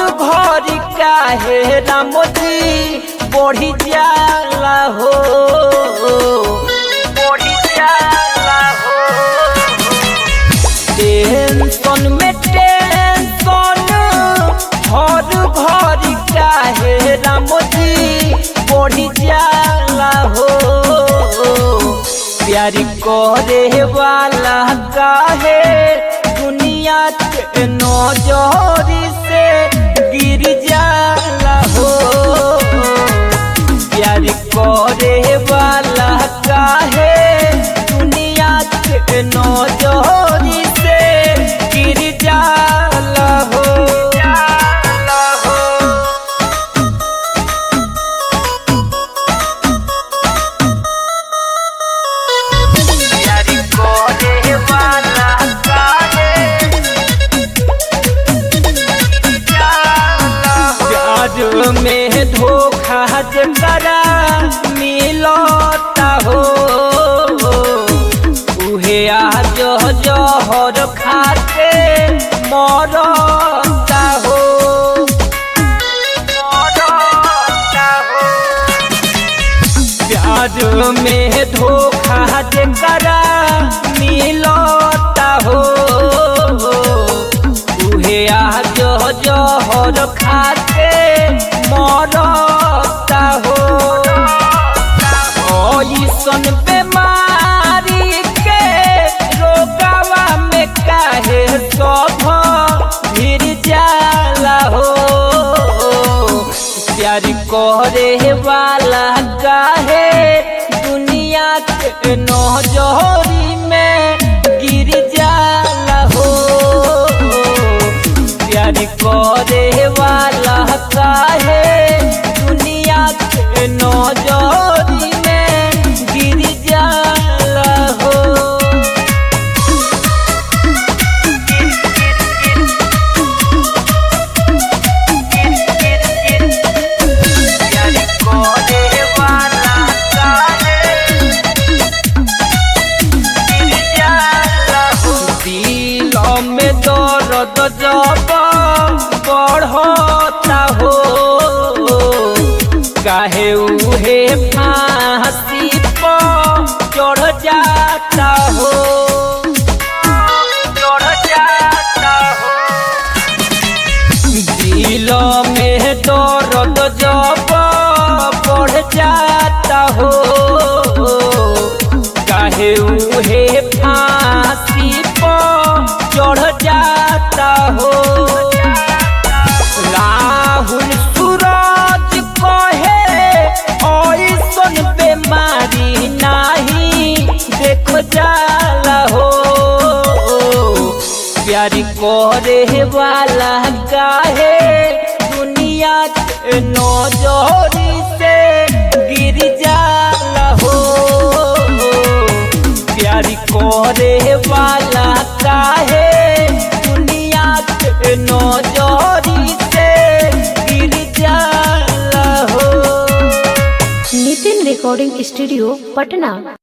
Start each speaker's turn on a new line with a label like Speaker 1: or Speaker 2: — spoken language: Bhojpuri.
Speaker 1: घर काहे राम जी बढ़ी जाला हो, बढ़ी जाला हो। टेंशन में टेंशन हर घर काहे राम जी बढ़ी जाला हो। प्यार करे वाला काहे दुनिया के नजरी से गिर जाला हो। प्यार करे वाला काहे दुनिया के नजरी से गिर जाला हो। में धोखा जरा मिलता हो, उहे आज जहर खाते मरता हो, मरता हो। प्यार में धोखा जरा मिलता हो, उहे आज जहर खाते मरता हो। ऐसन बीमारी के रोगवा में काहे सब भिड़ जाला हो। प्यार करे वाला काहे दुनिया के नजरी में गिर जाला हो। प्यार करे वाला काहे दुनिया के नजरी में गिर जाला हो। प्यार करे वाला काहे गिर जाला हो। दिल में दर्द जब बढ़ता हो, काहे उहे फांसी पर चढ़ जाता हो, चढ़ जाता हो। दिल में दर्द जब बढ़ जाता हो, काहे उहे फांसी पर चढ़ जाता हो। राहुल सूरज कहे ऐसन बीमारी नाही देख जाला हो। प्यार करे वाला काहे दुनिया के नजरी से गिर जाला हो। प्यार करे वाला काहे दुनिया के नजरी से गिर जाला हो।
Speaker 2: Nitin recording studio Patna.